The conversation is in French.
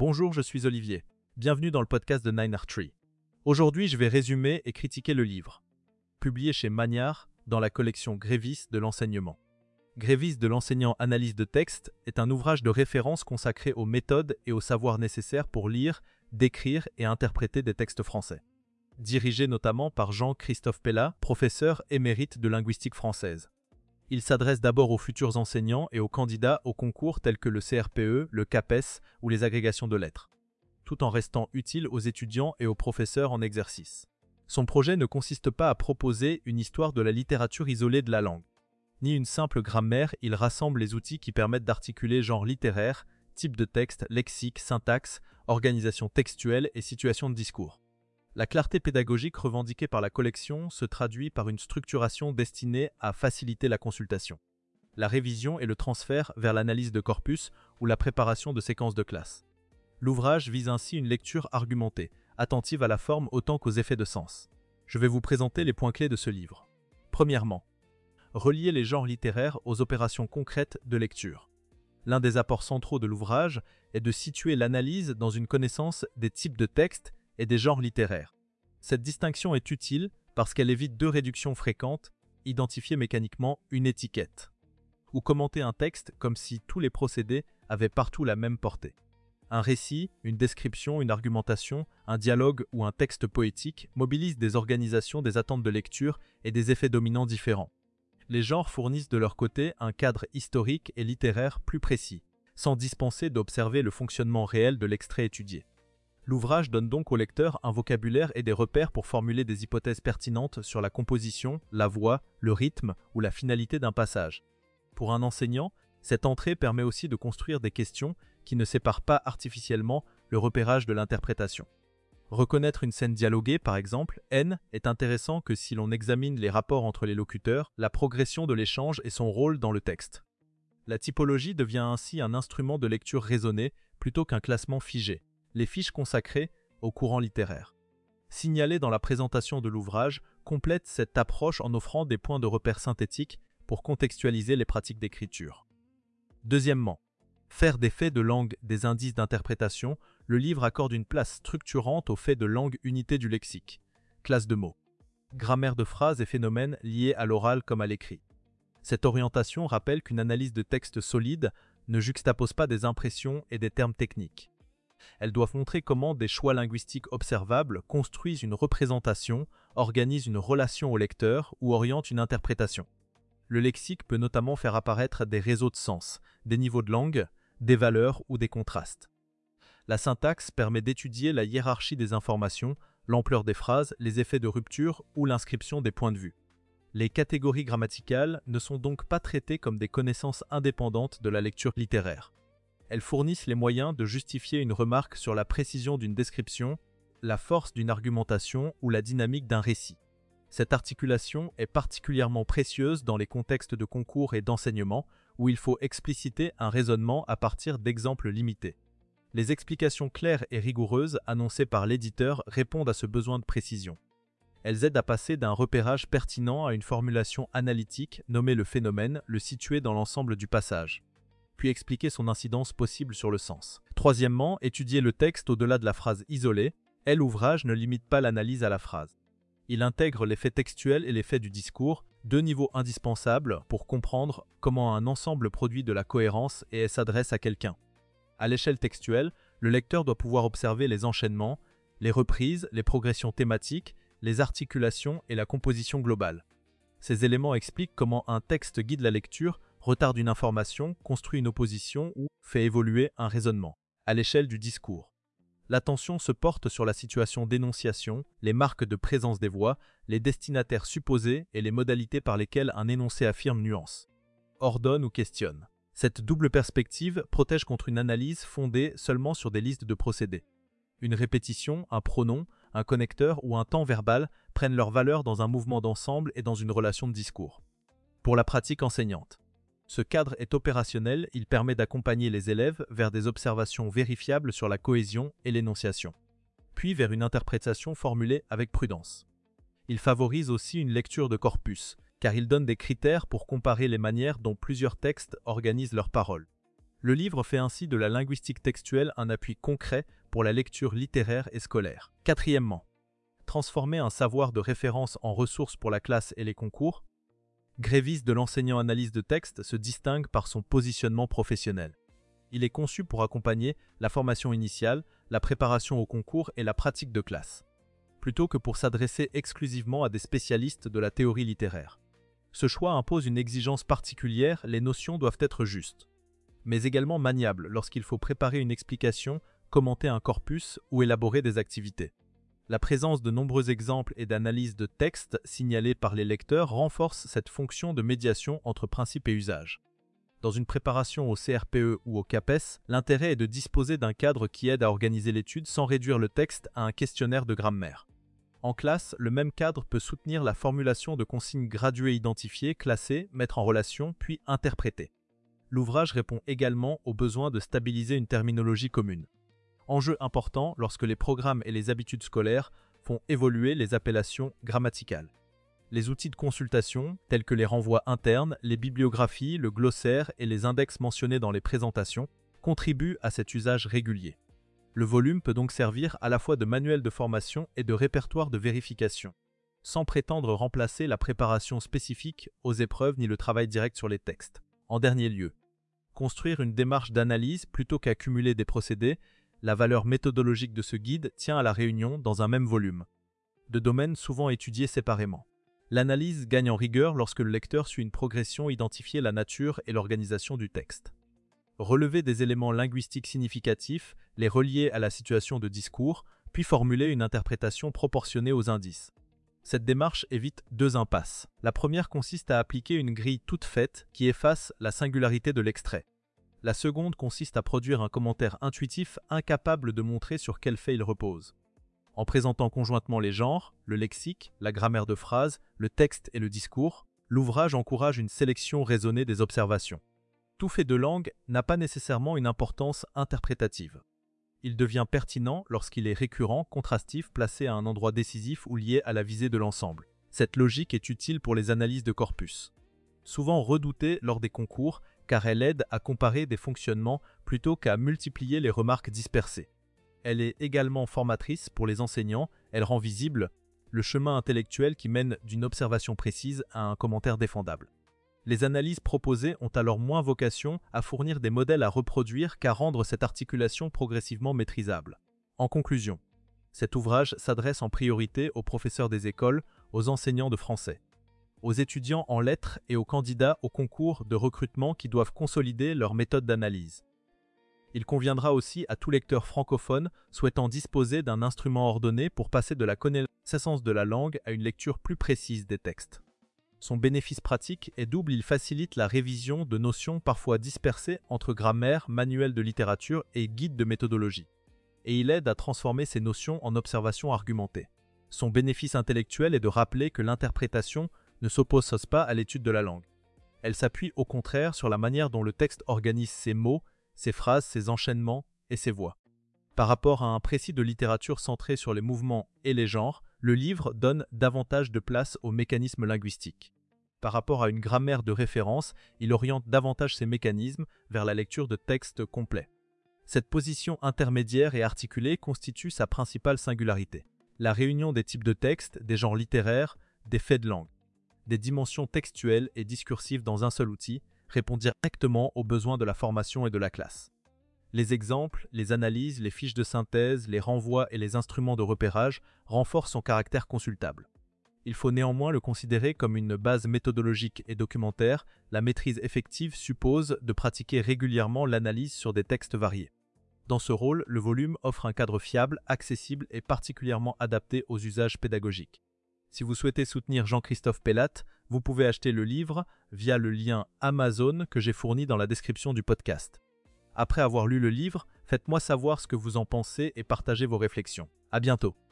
Bonjour, je suis Olivier. Bienvenue dans le podcast de 9R3. Aujourd'hui, je vais résumer et critiquer le livre, publié chez Magnard dans la collection Grévis de l'enseignement. Grévis de l'enseignant analyse de texte est un ouvrage de référence consacré aux méthodes et aux savoirs nécessaires pour lire, décrire et interpréter des textes français. Dirigé notamment par Jean-Christophe Pellat, professeur émérite de linguistique française. Il s'adresse d'abord aux futurs enseignants et aux candidats aux concours tels que le CRPE, le CAPES ou les agrégations de lettres, tout en restant utile aux étudiants et aux professeurs en exercice. Son projet ne consiste pas à proposer une histoire de la littérature isolée de la langue, ni une simple grammaire. Il rassemble les outils qui permettent d'articuler genre littéraire, type de texte, lexique, syntaxe, organisation textuelle et situation de discours. La clarté pédagogique revendiquée par la collection se traduit par une structuration destinée à faciliter la consultation, la révision et le transfert vers l'analyse de corpus ou la préparation de séquences de classe. L'ouvrage vise ainsi une lecture argumentée, attentive à la forme autant qu'aux effets de sens. Je vais vous présenter les points clés de ce livre. Premièrement, relier les genres littéraires aux opérations concrètes de lecture. L'un des apports centraux de l'ouvrage est de situer l'analyse dans une connaissance des types de textes et des genres littéraires. Cette distinction est utile parce qu'elle évite deux réductions fréquentes: identifier mécaniquement une étiquette, ou commenter un texte comme si tous les procédés avaient partout la même portée. Un récit, une description, une argumentation, un dialogue ou un texte poétique mobilisent des organisations, des attentes de lecture et des effets dominants différents. Les genres fournissent de leur côté un cadre historique et littéraire plus précis, sans dispenser d'observer le fonctionnement réel de l'extrait étudié. L'ouvrage donne donc au lecteur un vocabulaire et des repères pour formuler des hypothèses pertinentes sur la composition, la voix, le rythme ou la finalité d'un passage. Pour un enseignant, cette entrée permet aussi de construire des questions qui ne séparent pas artificiellement le repérage de l'interprétation. Reconnaître une scène dialoguée, par exemple, N, est intéressant que si l'on examine les rapports entre les locuteurs, la progression de l'échange et son rôle dans le texte. La typologie devient ainsi un instrument de lecture raisonnée plutôt qu'un classement figé. Les fiches consacrées au courant littéraire, signalées dans la présentation de l'ouvrage, complètent cette approche en offrant des points de repère synthétiques pour contextualiser les pratiques d'écriture. Deuxièmement, faire des faits de langue des indices d'interprétation. Le livre accorde une place structurante aux faits de langue, unité du lexique, classe de mots, grammaire de phrases et phénomènes liés à l'oral comme à l'écrit. Cette orientation rappelle qu'une analyse de texte solide ne juxtapose pas des impressions et des termes techniques. Elle doit montrer comment des choix linguistiques observables construisent une représentation, organisent une relation au lecteur ou orientent une interprétation. Le lexique peut notamment faire apparaître des réseaux de sens, des niveaux de langue, des valeurs ou des contrastes. La syntaxe permet d'étudier la hiérarchie des informations, l'ampleur des phrases, les effets de rupture ou l'inscription des points de vue. Les catégories grammaticales ne sont donc pas traitées comme des connaissances indépendantes de la lecture littéraire. Elles fournissent les moyens de justifier une remarque sur la précision d'une description, la force d'une argumentation ou la dynamique d'un récit. Cette articulation est particulièrement précieuse dans les contextes de concours et d'enseignement où il faut expliciter un raisonnement à partir d'exemples limités. Les explications claires et rigoureuses annoncées par l'éditeur répondent à ce besoin de précision. Elles aident à passer d'un repérage pertinent à une formulation analytique, nommer le phénomène, le situer dans l'ensemble du passage, puis expliquer son incidence possible sur le sens. Troisièmement, étudier le texte au-delà de la phrase isolée. L'ouvrage ne limite pas l'analyse à la phrase. Il intègre l'effet textuel et l'effet du discours, deux niveaux indispensables pour comprendre comment un ensemble produit de la cohérence et s'adresse à quelqu'un. À l'échelle textuelle, le lecteur doit pouvoir observer les enchaînements, les reprises, les progressions thématiques, les articulations et la composition globale. Ces éléments expliquent comment un texte guide la lecture, retarde une information, construit une opposition ou fait évoluer un raisonnement. À l'échelle du discours, l'attention se porte sur la situation d'énonciation, les marques de présence des voix, les destinataires supposés et les modalités par lesquelles un énoncé affirme nuance, ordonne ou questionne. Cette double perspective protège contre une analyse fondée seulement sur des listes de procédés. Une répétition, un pronom, un connecteur ou un temps verbal prennent leur valeur dans un mouvement d'ensemble et dans une relation de discours. Pour la pratique enseignante, ce cadre est opérationnel, il permet d'accompagner les élèves vers des observations vérifiables sur la cohésion et l'énonciation, puis vers une interprétation formulée avec prudence. Il favorise aussi une lecture de corpus, car il donne des critères pour comparer les manières dont plusieurs textes organisent leurs paroles. Le livre fait ainsi de la linguistique textuelle un appui concret pour la lecture littéraire et scolaire. Quatrièmement, transformer un savoir de référence en ressource pour la classe et les concours. Grévis de l'enseignant analyse de texte se distingue par son positionnement professionnel. Il est conçu pour accompagner la formation initiale, la préparation au concours et la pratique de classe, plutôt que pour s'adresser exclusivement à des spécialistes de la théorie littéraire. Ce choix impose une exigence particulière, les notions doivent être justes, mais également maniables lorsqu'il faut préparer une explication, commenter un corpus ou élaborer des activités. La présence de nombreux exemples et d'analyses de textes signalés par les lecteurs renforce cette fonction de médiation entre principe et usage. Dans une préparation au CRPE ou au CAPES, l'intérêt est de disposer d'un cadre qui aide à organiser l'étude sans réduire le texte à un questionnaire de grammaire. En classe, le même cadre peut soutenir la formulation de consignes graduées identifiées, classées, mettre en relation, puis interprétées. L'ouvrage répond également au besoin de stabiliser une terminologie commune. Enjeu important lorsque les programmes et les habitudes scolaires font évoluer les appellations grammaticales. Les outils de consultation, tels que les renvois internes, les bibliographies, le glossaire et les index mentionnés dans les présentations, contribuent à cet usage régulier. Le volume peut donc servir à la fois de manuel de formation et de répertoire de vérification, sans prétendre remplacer la préparation spécifique aux épreuves ni le travail direct sur les textes. En dernier lieu, construire une démarche d'analyse plutôt qu'accumuler des procédés, la valeur méthodologique de ce guide tient à la réunion dans un même volume, de domaines souvent étudiés séparément. L'analyse gagne en rigueur lorsque le lecteur suit une progression identifier la nature et l'organisation du texte. Relever des éléments linguistiques significatifs, les relier à la situation de discours, puis formuler une interprétation proportionnée aux indices. Cette démarche évite deux impasses. La première consiste à appliquer une grille toute faite qui efface la singularité de l'extrait. La seconde consiste à produire un commentaire intuitif incapable de montrer sur quel fait il repose. En présentant conjointement les genres, le lexique, la grammaire de phrase, le texte et le discours, l'ouvrage encourage une sélection raisonnée des observations. Tout fait de langue n'a pas nécessairement une importance interprétative. Il devient pertinent lorsqu'il est récurrent, contrastif, placé à un endroit décisif ou lié à la visée de l'ensemble. Cette logique est utile pour les analyses de corpus. Souvent redoutée lors des concours, car elle aide à comparer des fonctionnements plutôt qu'à multiplier les remarques dispersées. Elle est également formatrice pour les enseignants, elle rend visible le chemin intellectuel qui mène d'une observation précise à un commentaire défendable. Les analyses proposées ont alors moins vocation à fournir des modèles à reproduire qu'à rendre cette articulation progressivement maîtrisable. En conclusion, cet ouvrage s'adresse en priorité aux professeurs des écoles, aux enseignants de français, aux étudiants en lettres et aux candidats au concours de recrutement qui doivent consolider leur méthode d'analyse. Il conviendra aussi à tout lecteur francophone souhaitant disposer d'un instrument ordonné pour passer de la connaissance de la langue à une lecture plus précise des textes. Son bénéfice pratique est double, il facilite la révision de notions parfois dispersées entre grammaire, manuel de littérature et guide de méthodologie. Et il aide à transformer ces notions en observations argumentées. Son bénéfice intellectuel est de rappeler que l'interprétation ne s'oppose pas à l'étude de la langue. Elle s'appuie au contraire sur la manière dont le texte organise ses mots, ses phrases, ses enchaînements et ses voix. Par rapport à un précis de littérature centré sur les mouvements et les genres, le livre donne davantage de place aux mécanismes linguistiques. Par rapport à une grammaire de référence, il oriente davantage ces mécanismes vers la lecture de textes complets. Cette position intermédiaire et articulée constitue sa principale singularité. La réunion des types de textes, des genres littéraires, des faits de langue, des dimensions textuelles et discursives dans un seul outil, répond directement aux besoins de la formation et de la classe. Les exemples, les analyses, les fiches de synthèse, les renvois et les instruments de repérage renforcent son caractère consultable. Il faut néanmoins le considérer comme une base méthodologique et documentaire. La maîtrise effective suppose de pratiquer régulièrement l'analyse sur des textes variés. Dans ce rôle, le volume offre un cadre fiable, accessible et particulièrement adapté aux usages pédagogiques. Si vous souhaitez soutenir Jean-Christophe Pellat, vous pouvez acheter le livre via le lien Amazon que j'ai fourni dans la description du podcast. Après avoir lu le livre, faites-moi savoir ce que vous en pensez et partagez vos réflexions. À bientôt.